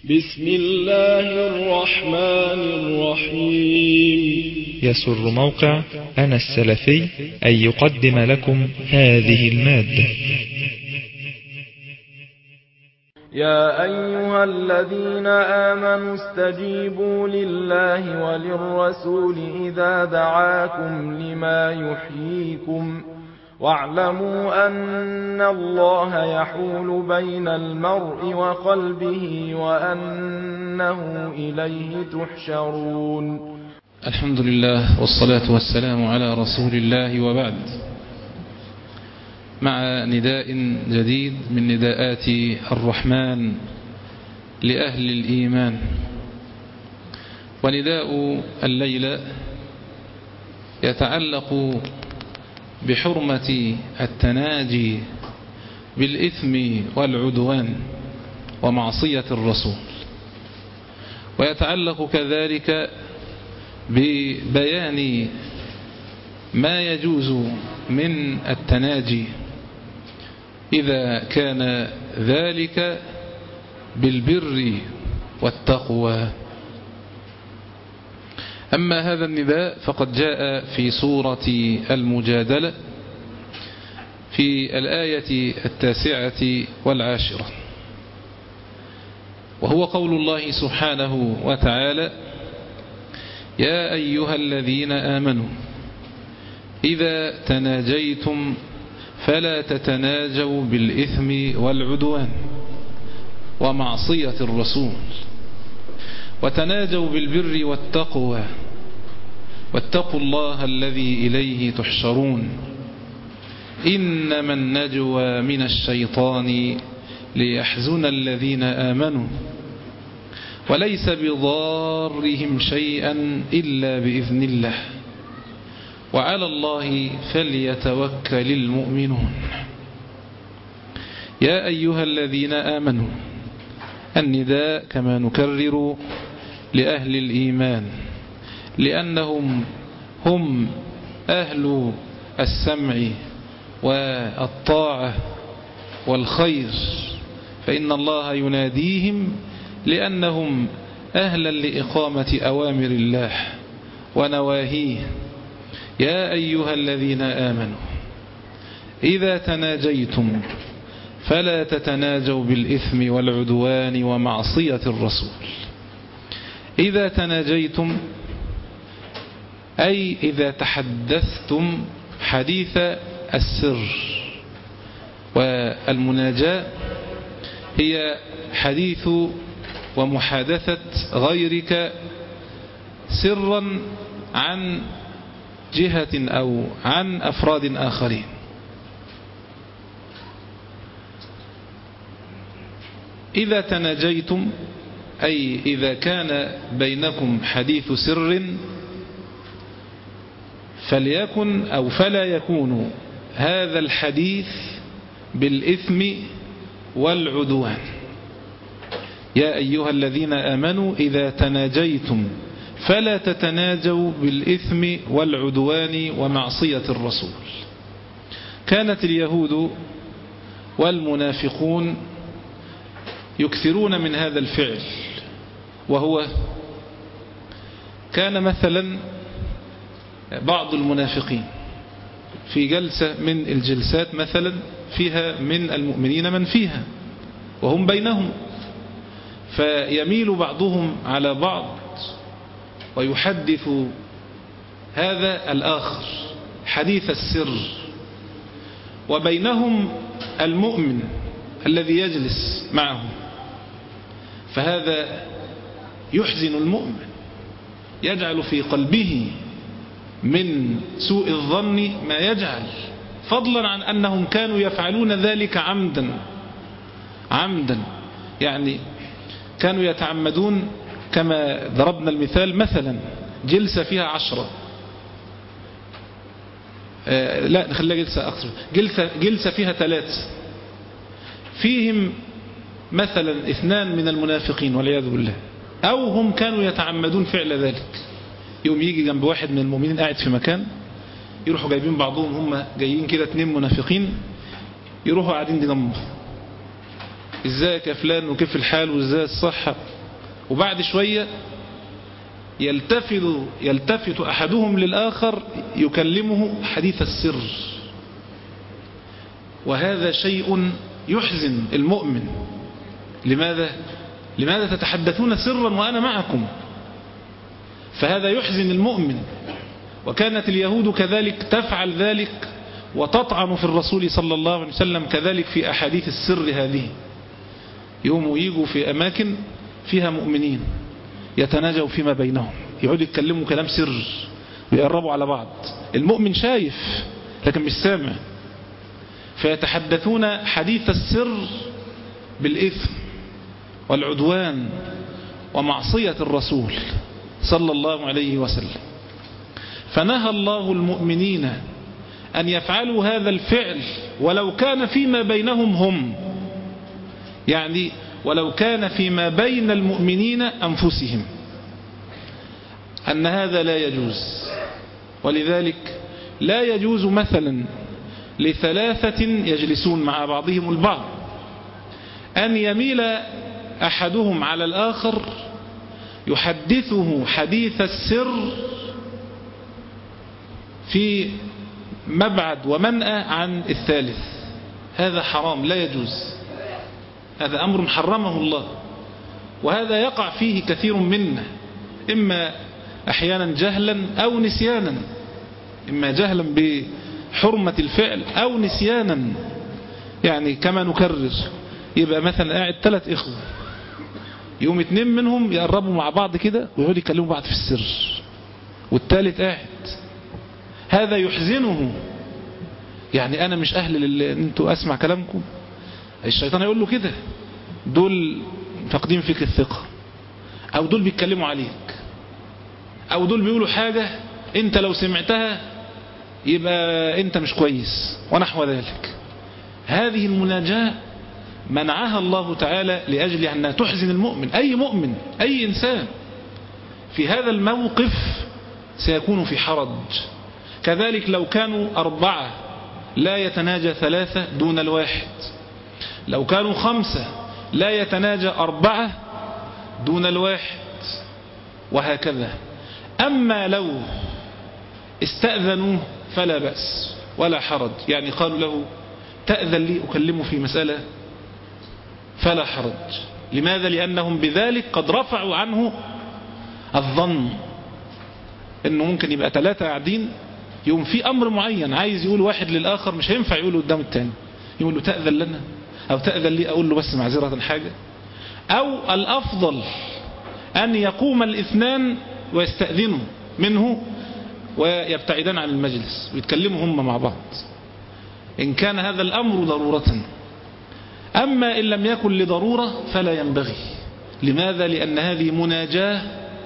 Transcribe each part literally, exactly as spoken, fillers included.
بسم الله الرحمن الرحيم. يسر موقع أنا السلفي أن يقدم لكم هذه المادة. يا أيها الذين آمنوا استجيبوا لله وللرسول إذا دعاكم لما يحييكم واعلموا أن الله يحول بين المرء وقلبه وأنه إليه تحشرون. الحمد لله والصلاة والسلام على رسول الله، وبعد. مع نداء جديد من نداءات الرحمن لأهل الإيمان، ونداء الليلة يتعلق بحرمة التناجي بالإثم والعدوان ومعصية الرسول، ويتعلق كذلك ببيان ما يجوز من التناجي إذا كان ذلك بالبر والتقوى. أما هذا النداء فقد جاء في سورة المجادلة في الآية التاسعة والعاشرة، وهو قول الله سبحانه وتعالى: يا أيها الذين آمنوا إذا تناجيتم فلا تتناجوا بالإثم والعدوان ومعصية الرسول، وتناجوا بالبر والتقوى، واتقوا الله الذي إليه تحشرون. إنما النجوى من الشيطان ليحزن الذين آمنوا وليس بضارهم شيئا إلا بإذن الله وعلى الله فليتوكل المؤمنون. يا أيها الذين آمنوا، النداء كما نكرر لأهل الإيمان، لأنهم هم أهل السمع والطاعة والخير، فإن الله يناديهم لأنهم أهلا لإقامة أوامر الله ونواهيه. يا أيها الذين آمنوا إذا تناجيتم فلا تتناجوا بالإثم والعدوان ومعصية الرسول. إذا تناجيتم أي إذا تحدثتم حديث السر، والمناجاة هي حديث ومحادثة غيرك سرا عن جهة أو عن أفراد آخرين. إذا تناجيتم أي إذا كان بينكم حديث سر فليكن أو فلا يكون هذا الحديث بالإثم والعدوان. يا أيها الذين آمنوا إذا تناجيتم فلا تتناجوا بالإثم والعدوان ومعصية الرسول. كانت اليهود والمنافقون يكثرون من هذا الفعل، وهو كان مثلا بعض المنافقين في جلسة من الجلسات مثلا فيها من المؤمنين من فيها وهم بينهم، فيميل بعضهم على بعض ويحدث هذا الآخر حديث السر، وبينهم المؤمن الذي يجلس معه، فهذا يحزن المؤمن، يجعل في قلبه من سوء الظن ما يجعل، فضلا عن أنهم كانوا يفعلون ذلك عمدا عمدا يعني كانوا يتعمدون. كما ضربنا المثال مثلا جلسة فيها عشرة آه لا نخليها جلسة أكثر، جلسة, جلسة فيها ثلاثة، فيهم مثلا اثنان من المنافقين والعياذ بالله، أو هم كانوا يتعمدون فعل ذلك. يوم يجي جنب واحد من المؤمنين قاعد في مكان، يروحوا جايبين بعضهم، هم جايين كده اثنين منافقين، يروحوا قاعدين جنبه ازيك يا فلان وكيف الحال وازاي الصحة، وبعد شوية يلتفت يلتفت أحدهم للآخر يكلمه حديث السر، وهذا شيء يحزن المؤمن. لماذا؟ لماذا تتحدثون سرا وأنا معكم؟ فهذا يحزن المؤمن. وكانت اليهود كذلك تفعل ذلك وتطعن في الرسول صلى الله عليه وسلم كذلك في أحاديث السر هذه. يوم يجوا في أماكن فيها مؤمنين يتناجوا فيما بينهم، يقعدوا يتكلموا كلام سر ويقربوا على بعض، المؤمن شايف لكن مش سامع، فيتحدثون حديث السر بالإثم والعدوان ومعصية الرسول صلى الله عليه وسلم. فنهى الله المؤمنين أن يفعلوا هذا الفعل ولو كان فيما بينهم هم، يعني ولو كان فيما بين المؤمنين أنفسهم، أن هذا لا يجوز. ولذلك لا يجوز مثلا لثلاثة يجلسون مع بعضهم البعض أن يميل أحدهم على الآخر يحدثه حديث السر في مبعد ومنأى عن الثالث. هذا حرام لا يجوز، هذا أمر حرمه الله، وهذا يقع فيه كثير منا، إما أحيانا جهلا أو نسيانا، إما جهلا بحرمة الفعل أو نسيانا. يعني كما نكرر، يبقى مثلا قاعد ثلاث إخوة، يوم اتنين منهم يقربوا مع بعض كده ويقعدوا يكلموا بعض في السر، والثالث قاعد، هذا يحزنه. يعني أنا مش أهل للي أنتوا أسمع كلامكم، الشيطان يقول له كده، دول فاقدين فيك الثقة، أو دول بيتكلموا عليك، أو دول بيقولوا حاجة أنت لو سمعتها يبقى أنت مش كويس ونحو ذلك. هذه المناجاة منعها الله تعالى لأجل أنها تحزن المؤمن. أي مؤمن أي إنسان في هذا الموقف سيكون في حرج. كذلك لو كانوا أربعة لا يتناجى ثلاثة دون الواحد، لو كانوا خمسة لا يتناجى أربعة دون الواحد، وهكذا. أما لو استأذنوه فلا بأس ولا حرج، يعني قالوا له تأذن لي أكلمه في مسألة، فلا حرج. لماذا؟ لأنهم بذلك قد رفعوا عنه الظن أنه ممكن يبقى ثلاثة قاعدين، يوم في أمر معين عايز يقول واحد للآخر مش هينفع يقوله قدام التاني، يقول له تأذن لنا أو تأذن لي أقول له بس معذرة حاجة. أو الأفضل أن يقوم الاثنان ويستأذنوا منه ويبتعدان عن المجلس ويتكلموا هم مع بعض إن كان هذا الأمر ضرورة. أما إن لم يكن لضرورة فلا ينبغي. لماذا؟ لأن هذه مناجاة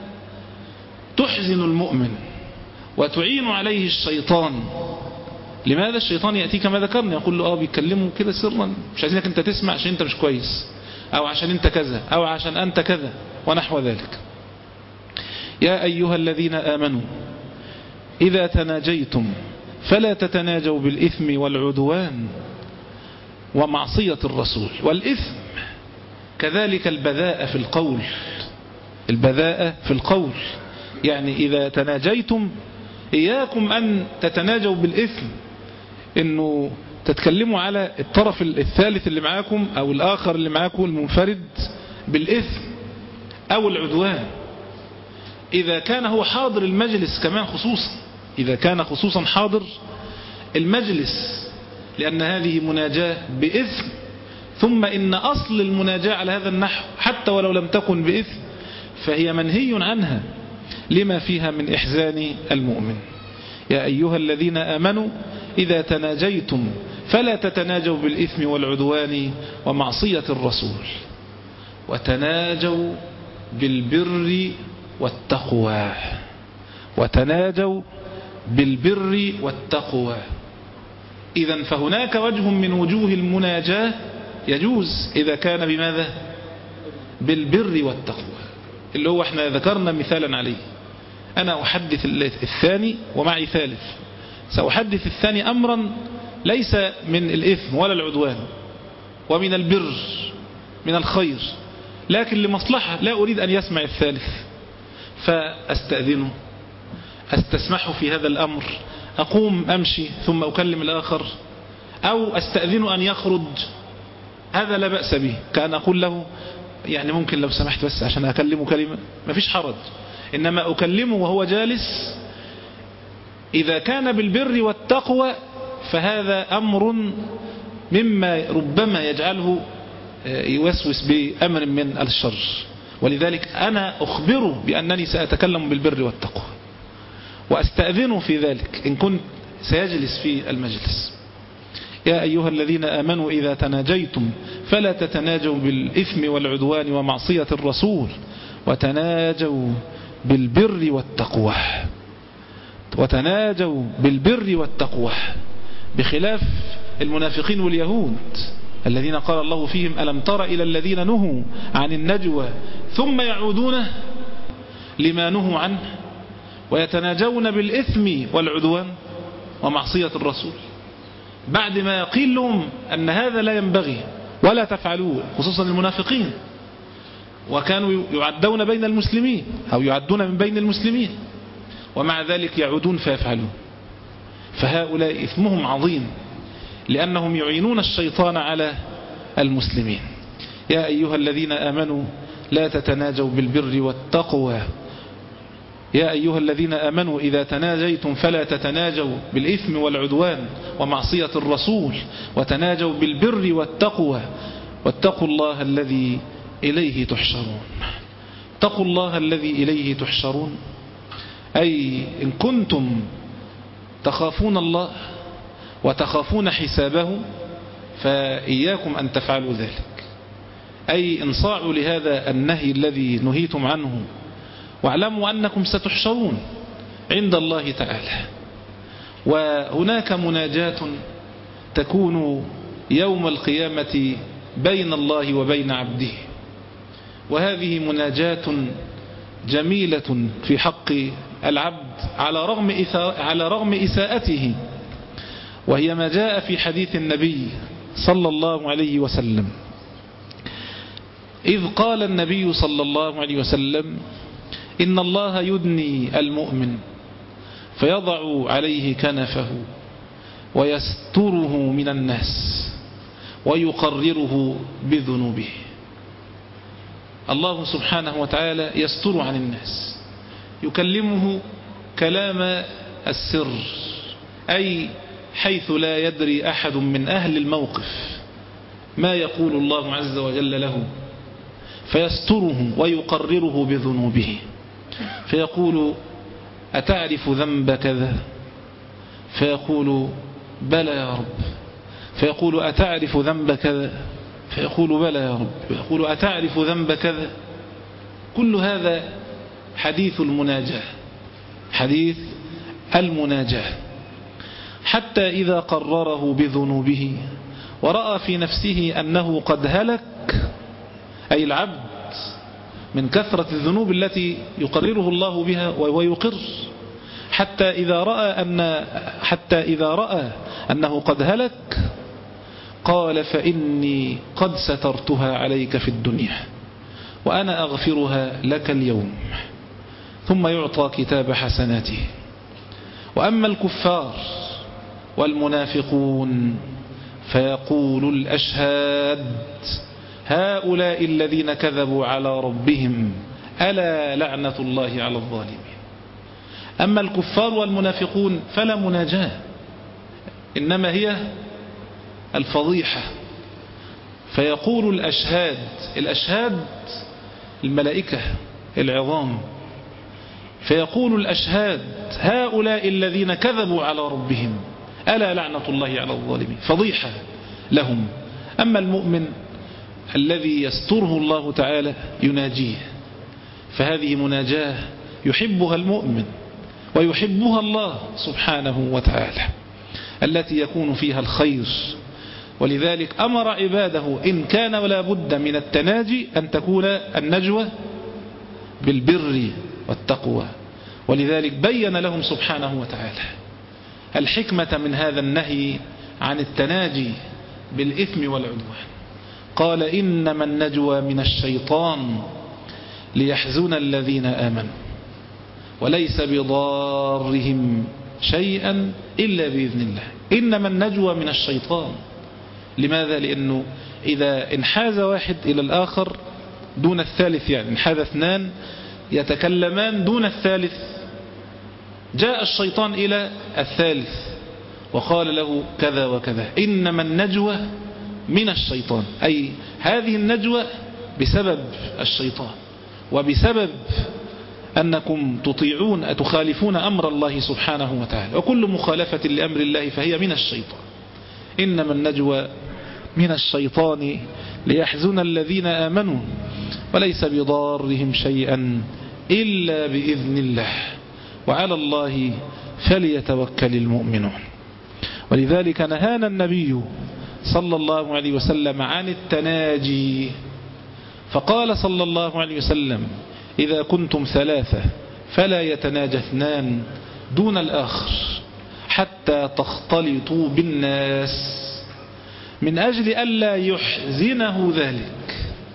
تحزن المؤمن وتعين عليه الشيطان. لماذا؟ الشيطان يأتي كما ذكرنا يقول له آه بيتكلموا كده سرا، مش عايزينك أنت تسمع عشان أنت مش كويس، أو عشان أنت كذا، أو عشان أنت كذا ونحو ذلك. يا أيها الذين آمنوا إذا تناجيتم فلا تتناجوا بالإثم والعدوان ومعصية الرسول. والإثم كذلك البذاءة في القول، البذاءة في القول، يعني إذا تناجيتم إياكم أن تتناجوا بالإثم، إنه تتكلموا على الطرف الثالث اللي معاكم أو الآخر اللي معاكم المنفرد بالإثم أو العدوان. إذا كان هو حاضر المجلس كمان خصوصا، إذا كان خصوصا حاضر المجلس، لأن هذه مناجاة بإثم، ثم إن أصل المناجاة على هذا النحو حتى ولو لم تكن بإثم فهي منهي عنها لما فيها من إحزان المؤمن. يا أيها الذين آمنوا إذا تناجيتم فلا تتناجوا بالإثم والعدوان ومعصية الرسول وتناجوا بالبر والتقوى. وتناجوا بالبر والتقوى. إذن فهناك وجه من وجوه المناجاة يجوز إذا كان بماذا؟ بالبر والتقوى، اللي هو احنا ذكرنا مثالا عليه. أنا أحدث الثاني ومعي ثالث، سأحدث الثاني أمرا ليس من الإثم ولا العدوان ومن البر، من الخير، لكن لمصلحة لا أريد أن يسمع الثالث، فأستأذنه، أستسمحه في هذا الأمر، أقوم أمشي ثم أكلم الآخر، أو أستأذنه أن يخرج، هذا لا بأس به. كان أقول له يعني ممكن لو سمحت بس عشان أكلمه كلمة، ما فيش حرج. إنما أكلمه وهو جالس إذا كان بالبر والتقوى فهذا أمر مما ربما يجعله يوسوس بأمر من الشر، ولذلك أنا أخبره بأنني سأتكلم بالبر والتقوى وأستأذنه في ذلك إن كنت سيجلس في المجلس. يا أيها الذين آمنوا إذا تناجيتم فلا تتناجوا بالإثم والعدوان ومعصية الرسول وتناجوا بالبر والتقوى، وتناجوا بالبر والتقوى، بخلاف المنافقين واليهود الذين قال الله فيهم ألم تر إلى الذين نهوا عن النجوى ثم يعودون لما نهوا عنه ويتناجون بالإثم والعدوان ومعصية الرسول، بعد ما يقيل لهم أن هذا لا ينبغي ولا تفعلوه، خصوصا المنافقين، وكانوا يعدون بين المسلمين أو يعدون من بين المسلمين، ومع ذلك يعودون فيفعلون. فهؤلاء إثمهم عظيم لأنهم يعينون الشيطان على المسلمين. يا أيها الذين آمنوا لا تتناجوا بالبر والتقوى، يا أيها الذين آمنوا إذا تناجيتم فلا تتناجوا بالإثم والعدوان ومعصية الرسول وتناجوا بالبر والتقوى واتقوا الله الذي إليه تحشرون. اتقوا الله الذي إليه تحشرون، أي إن كنتم تخافون الله وتخافون حسابه فإياكم أن تفعلوا ذلك، أي انصاعوا لهذا النهي الذي نهيتم عنه، واعلموا أنكم ستحشرون عند الله تعالى. وهناك مناجاة تكون يوم القيامة بين الله وبين عبده، وهذه مناجاة جميلة في حق العبد على رغم على رغم إساءته، وهي ما جاء في حديث النبي صلى الله عليه وسلم، إذ قال النبي صلى الله عليه وسلم إن الله يدني المؤمن فيضع عليه كنفه ويستره من الناس ويقرره بذنوبه. الله سبحانه وتعالى يستر عن الناس، يكلمه كلام السر، أي حيث لا يدري أحد من أهل الموقف ما يقول الله عز وجل له، فيستره ويقرره بذنوبه، فيقول أتعرف ذنب كذا؟ فيقول بلى يا رب. فيقول أتعرف ذنب كذا؟ فيقول بلى يا رب. فيقول أتعرف ذنب كذا؟ كل هذا حديث المناجاة، حديث المناجاة، حتى إذا قرره بذنوبه ورأى في نفسه أنه قد هلك، أي العبد من كثرة الذنوب التي يقرره الله بها ويقر، حتى إذا رأى أن حتى إذا رأى أنه قد هلك قال فإني قد سترتها عليك في الدنيا وأنا أغفرها لك اليوم، ثم يعطى كتاب حسناته. وأما الكفار والمنافقون فيقول الأشهاد هؤلاء الذين كذبوا على ربهم ألا لعنة الله على الظالمين. أما الكفار والمنافقون فلا مناجاة، إنما هي الفضيحة. فيقول الأشهاد، الأشهاد الملائكة العظام، فيقول الأشهاد هؤلاء الذين كذبوا على ربهم ألا لعنة الله على الظالمين، فضيحة لهم. أما المؤمن الذي يستره الله تعالى يناجيه، فهذه مناجاة يحبها المؤمن ويحبها الله سبحانه وتعالى، التي يكون فيها الخير. ولذلك أمر عباده إن كان ولا بد من التناجي أن تكون النجوى بالبر والتقوى، ولذلك بين لهم سبحانه وتعالى الحكمة من هذا النهي عن التناجي بالإثم والعدوان. قال إنما النجوى من الشيطان ليحزن الذين آمنوا وليس بضارهم شيئا إلا بإذن الله. إنما النجوى من الشيطان. لماذا؟ لأنه إذا انحاز واحد إلى الآخر دون الثالث، يعني انحاز اثنان يتكلمان دون الثالث، جاء الشيطان إلى الثالث وقال له كذا وكذا. إنما النجوى من الشيطان، أي هذه النجوى بسبب الشيطان وبسبب أنكم تطيعون تخالفون أمر الله سبحانه وتعالى، وكل مخالفة لأمر الله فهي من الشيطان. إنما النجوى من الشيطان ليحزن الذين آمنوا وليس بضارهم شيئا إلا بإذن الله وعلى الله فليتوكل المؤمنون. ولذلك نهانا النبي صلى الله عليه وسلم عن التناجي، فقال صلى الله عليه وسلم إذا كنتم ثلاثة فلا يتناجى اثنان دون الآخر حتى تختلطوا بالناس، من أجل ألا يحزنه ذلك،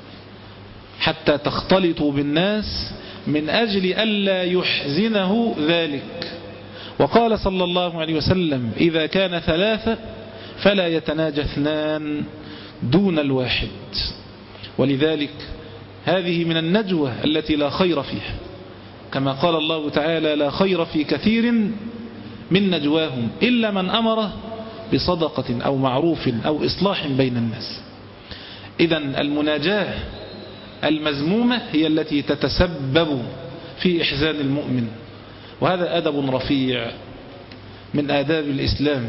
حتى تختلطوا بالناس من أجل ألا يحزنه ذلك. وقال صلى الله عليه وسلم إذا كان ثلاثة فلا يتناجى اثنان دون الواحد. ولذلك هذه من النجوى التي لا خير فيها، كما قال الله تعالى لا خير في كثير من نجواهم إلا من أمر بصدقة أو معروف أو إصلاح بين الناس. إذن المناجاة المذمومة هي التي تتسبب في إحزان المؤمن، وهذا أدب رفيع من آداب الإسلام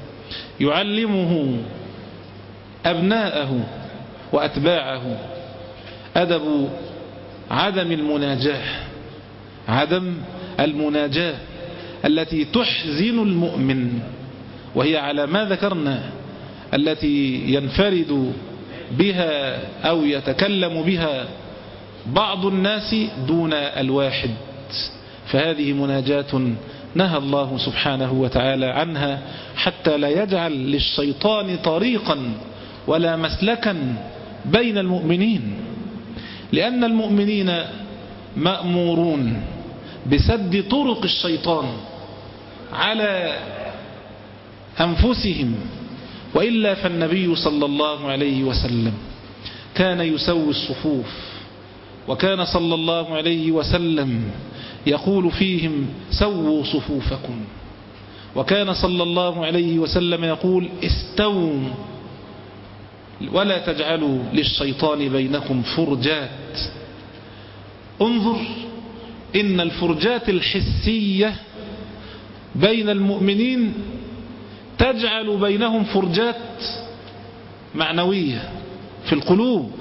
يعلمه أبناءه وأتباعه، أدب عدم المناجاة، عدم المناجاة التي تحزن المؤمن، وهي على ما ذكرنا التي ينفرد بها أو يتكلم بها بعض الناس دون الواحد، فهذه مناجاة نهى الله سبحانه وتعالى عنها حتى لا يجعل للشيطان طريقا ولا مسلكا بين المؤمنين، لأن المؤمنين مأمورون بسد طرق الشيطان على أنفسهم، وإلا فالنبي صلى الله عليه وسلم كان يسوي الصفوف، وكان صلى الله عليه وسلم يقول فيهم سووا صفوفكم، وكان صلى الله عليه وسلم يقول استووا ولا تجعلوا للشيطان بينكم فرجات. انظر إن الفرجات الحسية بين المؤمنين تجعل بينهم فرجات معنوية في القلوب.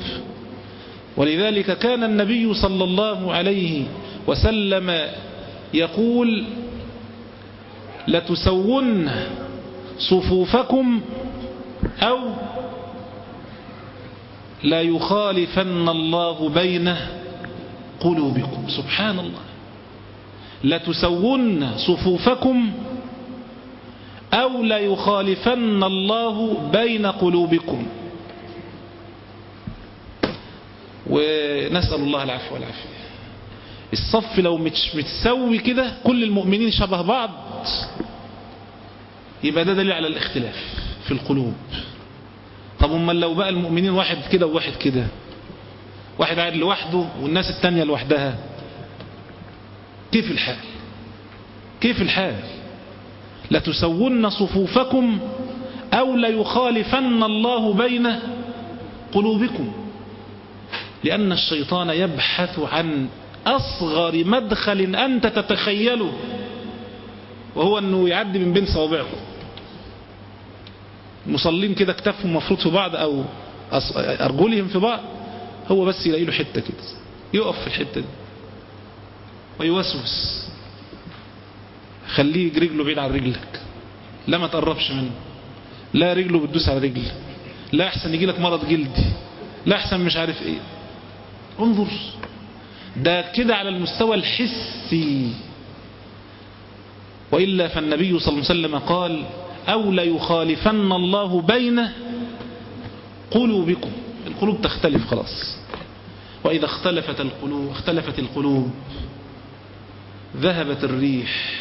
ولذلك كان النبي صلى الله عليه وسلم يقول لتسون صفوفكم أو لا يخالفن الله بين قلوبكم. سبحان الله، لتسون صفوفكم أو لا يخالفن الله بين قلوبكم. ونسأل الله العفو والعافية. الصف لو مش متسوي كده كل المؤمنين شبه بعض يبقى ده دليل على الاختلاف في القلوب. طب امال لو بقى المؤمنين واحد كده وواحد كده، واحد قاعد لوحده والناس التانية لوحدها، كيف الحال؟ كيف الحال؟ لتسون صفوفكم أو ليخالفن الله بين قلوبكم، لأن الشيطان يبحث عن أصغر مدخل أنت تتخيله، وهو أنه يعدي من بين صوابعكم. مصلين كده كتافهم مفروض في بعض أو أرجلهم في بعض، هو بس يلاقي له حتة كده يقف في الحتة دي ويوسوس، خليه رجله بعيد عن رجلك، لا ما تقربش منه، لا رجله بتدوس على رجل، لا أحسن يجي لك مرض جلدي، لا أحسن مش عارف إيه. انظر، ده كده على المستوى الحسي. وإلا فالنبي صلى الله عليه وسلم قال أو لا يخالفن الله بين قلوبكم. القلوب تختلف خلاص. وإذا اختلفت القلوب اختلفت القلوب ذهبت الريح،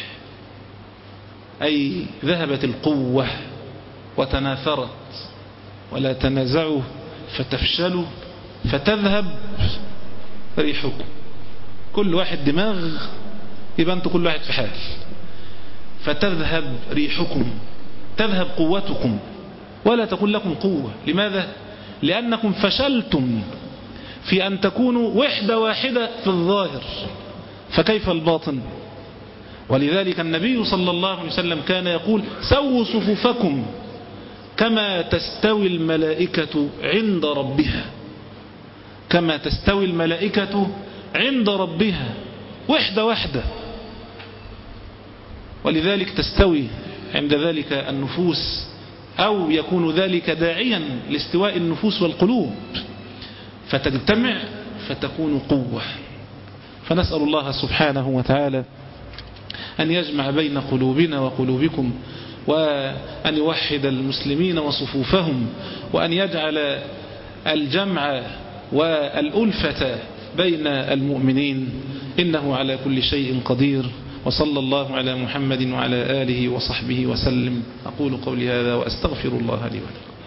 أي ذهبت القوة وتناثرت. ولا تنازعوا فتفشلوا فتذهب ريحكم. كل واحد دماغ يبقى أنتوا كل واحد في حال. فتذهب ريحكم، تذهب قوتكم ولا تكون لكم قوة. لماذا؟ لأنكم فشلتم في أن تكونوا وحدة واحدة في الظاهر، فكيف الباطن؟ ولذلك النبي صلى الله عليه وسلم كان يقول سووا صفوفكم كما تستوي الملائكة عند ربها، كما تستوي الملائكة عند ربها، وحدة واحدة. ولذلك تستوي عند ذلك النفوس، أو يكون ذلك داعيا لاستواء النفوس والقلوب، فتجتمع فتكون قوة. فنسأل الله سبحانه وتعالى أن يجمع بين قلوبنا وقلوبكم، وأن يوحد المسلمين وصفوفهم، وأن يجعل الجمع والألفة بين المؤمنين، إنه على كل شيء قدير. وصلى الله على محمد وعلى آله وصحبه وسلم. أقول قولي هذا وأستغفر الله لي ولكم.